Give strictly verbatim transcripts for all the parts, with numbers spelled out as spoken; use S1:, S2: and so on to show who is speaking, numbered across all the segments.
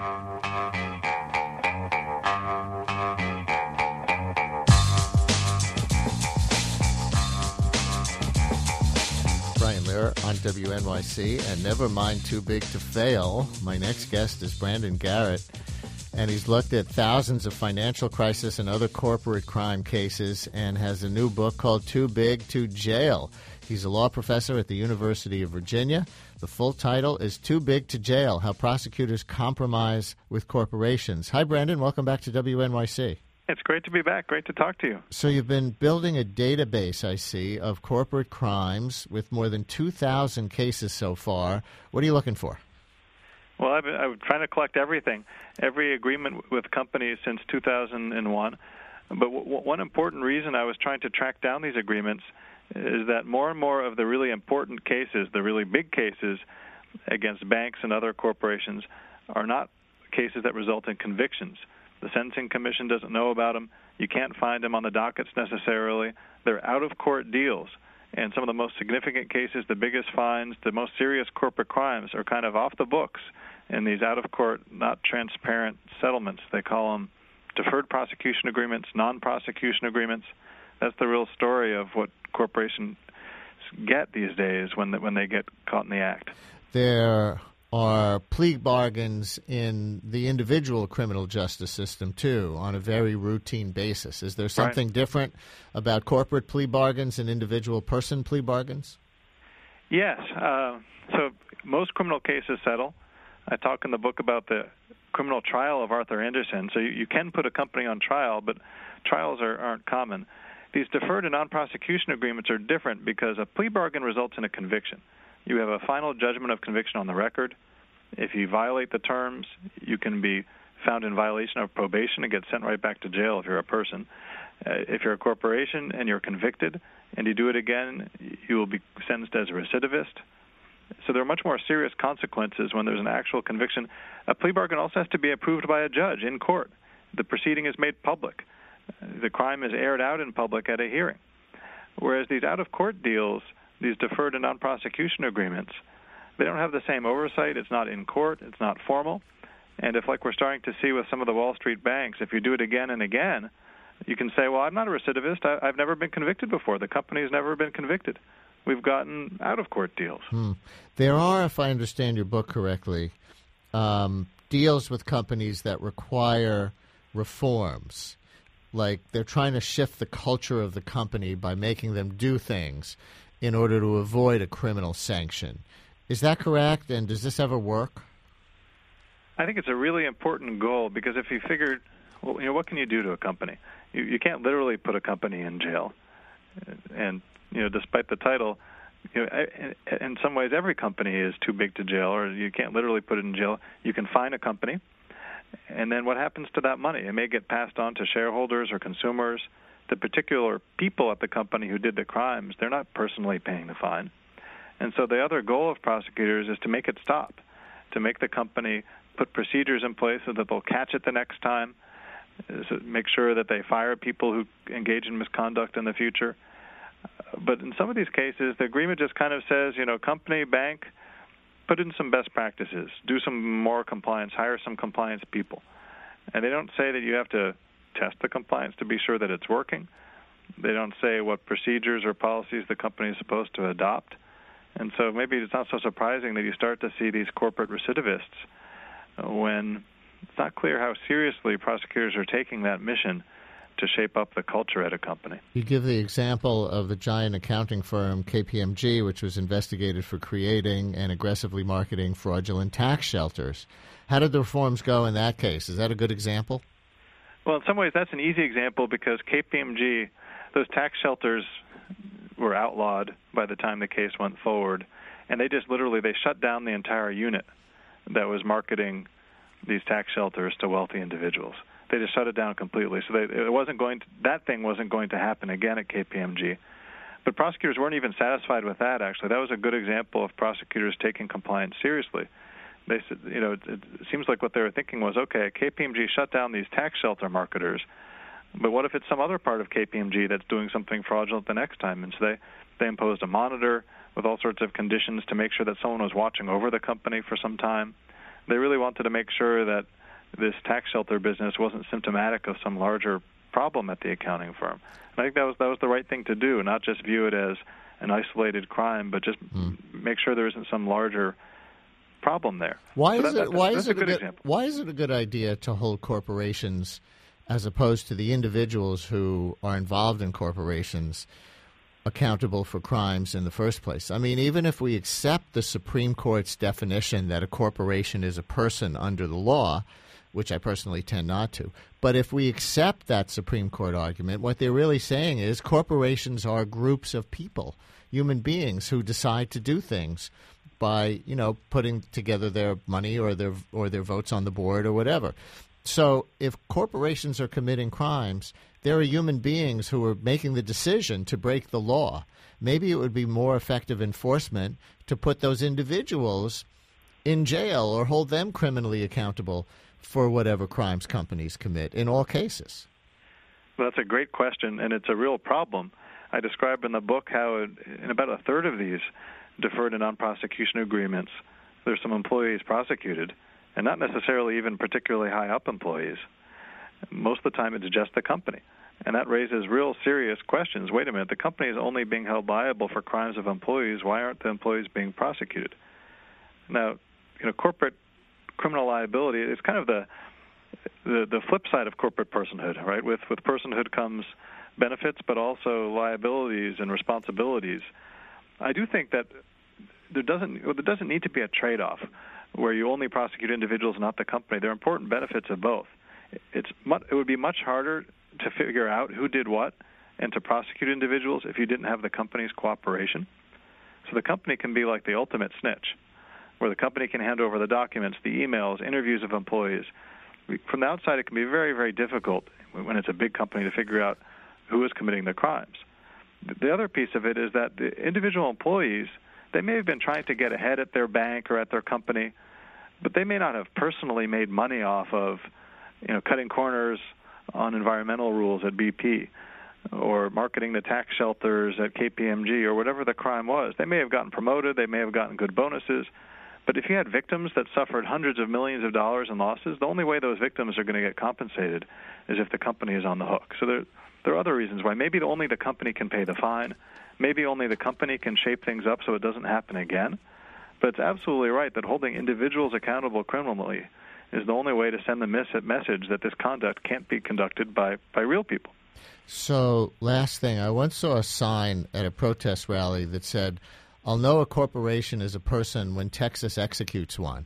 S1: Brian Lehrer on W N Y C, and never mind Too Big to Fail. My next guest is Brandon Garrett, and he's looked at thousands of financial crisis and other corporate crime cases and has a new book called Too Big to Jail. He's a law professor at the University of Virginia. The full title is Too Big to Jail, How Prosecutors Compromise with Corporations. Hi, Brandon. Welcome back to W N Y C.
S2: It's great to be back. Great to talk to you. So
S1: you've been building a database, I see, of corporate crimes with more than two thousand cases so far. What are you looking for?
S2: Well, I've been, I've been trying to collect everything, every agreement with companies since two thousand one. But w- one important reason I was trying to track down these agreements is that more and more of the really important cases, the really big cases against banks and other corporations, are not cases that result in convictions. The Sentencing Commission doesn't know about them. You can't find them on the dockets necessarily. They're out-of-court deals. And some of the most significant cases, the biggest fines, the most serious corporate crimes are kind of off the books in these out-of-court, not transparent settlements. They call them deferred prosecution agreements, non-prosecution agreements. That's the real story of what corporations get these days when they, when they get caught in the act.
S1: There are plea bargains in the individual criminal justice system, too, on a very routine basis. Is there something
S2: right.
S1: different about corporate plea bargains and individual person plea bargains?
S2: Yes. Uh, so most criminal cases settle. I talk in the book about the criminal trial of Arthur Andersen. So you, you can put a company on trial, but trials are, aren't common. These deferred and non-prosecution agreements are different because a plea bargain results in a conviction. You have a final judgment of conviction on the record. If you violate the terms, you can be found in violation of probation and get sent right back to jail if you're a person. Uh, if you're a corporation and you're convicted and you do it again, you will be sentenced as a recidivist. So there are much more serious consequences when there's an actual conviction. A plea bargain also has to be approved by a judge in court. The proceeding is made public. The crime is aired out in public at a hearing. Whereas these out-of-court deals, these deferred and non-prosecution agreements, they don't have the same oversight. It's not in court. It's not formal. And if, like we're starting to see with some of the Wall Street banks, if you do it again and again, you can say, well, I'm not a recidivist. I, I've never been convicted before. The company's never been convicted. We've gotten out-of-court deals.
S1: Hmm. There are, if I understand your book correctly, um, deals with companies that require reforms. Like they're trying to shift the culture of the company by making them do things in order to avoid a criminal sanction. Is that correct, and does this ever work?
S2: I think it's a really important goal because if you figured, well, you know, what can you do to a company? You, you can't literally put a company in jail. And, you know, despite the title, you know, in some ways every company is too big to jail, or you can't literally put it in jail. You can fine a company, and then what happens to that money? It may get passed on to shareholders or consumers. The particular people at the company who did the crimes, they're not personally paying the fine. And so the other goal of prosecutors is to make it stop, to make the company put procedures in place so that they'll catch it the next time, so make sure that they fire people who engage in misconduct in the future. But in some of these cases, the agreement just kind of says, you know, company, bank, put in some best practices, do some more compliance, hire some compliance people. And they don't say that you have to test the compliance to be sure that it's working. They don't say what procedures or policies the company is supposed to adopt. And so maybe it's not so surprising that you start to see these corporate recidivists when it's not clear how seriously prosecutors are taking that mission to shape up the culture at a company.
S1: You give the example of the giant accounting firm K P M G, which was investigated for creating and aggressively marketing fraudulent tax shelters. How did the reforms go in that case? Is that a good example?
S2: Well, in some ways, that's an easy example because K P M G, those tax shelters were outlawed by the time the case went forward, and they just literally, they shut down the entire unit that was marketing these tax shelters to wealthy individuals. They just shut it down completely. So they, it wasn't going to, that thing wasn't going to happen again at K P M G. But prosecutors weren't even satisfied with that, actually. That was a good example of prosecutors taking compliance seriously. They said, you know, it, it seems like what they were thinking was, okay, K P M G shut down these tax shelter marketers, but what if it's some other part of K P M G that's doing something fraudulent the next time? And so they, they imposed a monitor with all sorts of conditions to make sure that someone was watching over the company for some time. They really wanted to make sure that this tax shelter business wasn't symptomatic of some larger problem at the accounting firm. And I think that was that was the right thing to do, not just view it as an isolated crime, but just mm. make sure there isn't some larger problem there.
S1: Why
S2: so
S1: is
S2: that,
S1: it? Why
S2: is
S1: it a good?
S2: Example.
S1: Why is it a good idea to hold corporations, as opposed to the individuals who are involved in corporations, accountable for crimes in the first place? I mean, even if we accept the Supreme Court's definition that a corporation is a person under the law, which I personally tend not to, but if we accept that Supreme Court argument, what they're really saying is corporations are groups of people, human beings who decide to do things by, you know, putting together their money or their or their votes on the board or whatever. So if corporations are committing crimes, there are human beings who are making the decision to break the law. Maybe it would be more effective enforcement to put those individuals in jail or hold them criminally accountable for whatever crimes companies commit in all cases.
S2: Well, that's a great question, and it's a real problem. I describe in the book how in about a third of these deferred and non-prosecution agreements, there's some employees prosecuted, and not necessarily even particularly high-up employees. Most of the time it's just the company. And that raises real serious questions. Wait a minute, the company is only being held liable for crimes of employees. Why aren't the employees being prosecuted? Now, you know, corporate criminal liability is kind of the, the the flip side of corporate personhood, right? With with personhood comes benefits, but also liabilities and responsibilities. I do think that there doesn't well, there doesn't need to be a trade-off where you only prosecute individuals, not the company. There are important benefits of both. It's it would be much harder to figure out who did what and to prosecute individuals if you didn't have the company's cooperation. So the company can be like the ultimate snitch, where the company can hand over the documents, the emails, interviews of employees. From the outside, it can be very, very difficult when it's a big company to figure out who is committing the crimes. The other piece of it is that the individual employees, they may have been trying to get ahead at their bank or at their company, but they may not have personally made money off of, you know, cutting corners on environmental rules at B P or marketing the tax shelters at K P M G or whatever the crime was. They may have gotten promoted. They may have gotten good bonuses. But if you had victims that suffered hundreds of millions of dollars in losses, the only way those victims are going to get compensated is if the company is on the hook. So there, there are other reasons why. Maybe only the company can pay the fine. Maybe only the company can shape things up so it doesn't happen again. But it's absolutely right that holding individuals accountable criminally is the only way to send the message that this conduct can't be conducted by, by real people.
S1: So, last thing, I once saw a sign at a protest rally that said, "I'll know a corporation is a person when Texas executes one."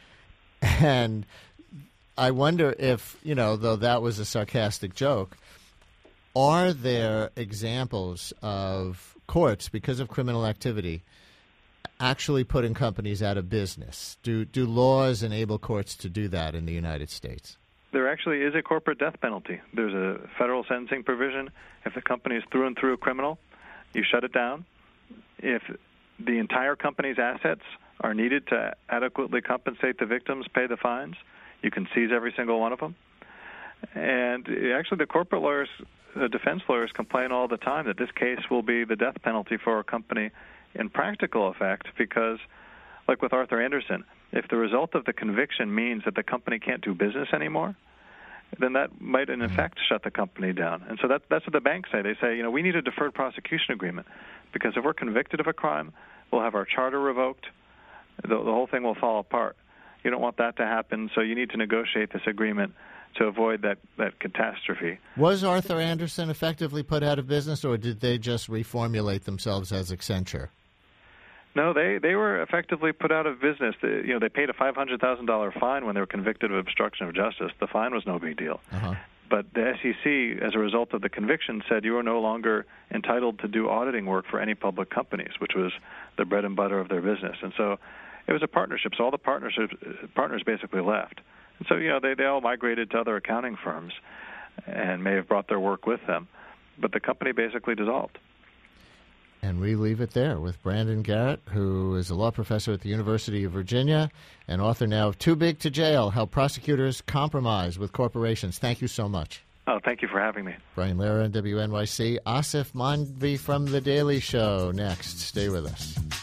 S1: And I wonder if, you know, though that was a sarcastic joke, are there examples of courts, because of criminal activity, actually putting companies out of business? Do do laws enable courts to do that in the United States?
S2: There actually is a corporate death penalty. There's a federal sentencing provision. If the company is through and through criminal, you shut it down. If the entire company's assets are needed to adequately compensate the victims, pay the fines, you can seize every single one of them. And actually the corporate lawyers, the defense lawyers complain all the time that this case will be the death penalty for a company in practical effect because, like with Arthur Andersen, if the result of the conviction means that the company can't do business anymore, then that might in effect shut the company down. And so that, that's what the banks say. They say, you know, we need a deferred prosecution agreement because if we're convicted of a crime, we'll have our charter revoked. The, the whole thing will fall apart. You don't want that to happen, so you need to negotiate this agreement to avoid that, that catastrophe.
S1: Was Arthur Andersen effectively put out of business, or did they just reformulate themselves as Accenture?
S2: No, they, they were effectively put out of business. They, you know, they paid a five hundred thousand dollars fine when they were convicted of obstruction of justice. The fine was no big deal. Uh-huh. But the S E C, as a result of the conviction, said you are no longer entitled to do auditing work for any public companies, which was the bread and butter of their business. And so it was a partnership. So all the partnerships, partners basically left. And so, you know, they, they all migrated to other accounting firms and may have brought their work with them. But the company basically dissolved.
S1: And we leave it there with Brandon Garrett, who is a law professor at the University of Virginia and author now of Too Big to Jail, How Prosecutors Compromise with Corporations. Thank you so much.
S2: Oh, thank you for having me.
S1: Brian Lehrer, N W N Y C. Asif Mandvi from The Daily Show next. Stay with us.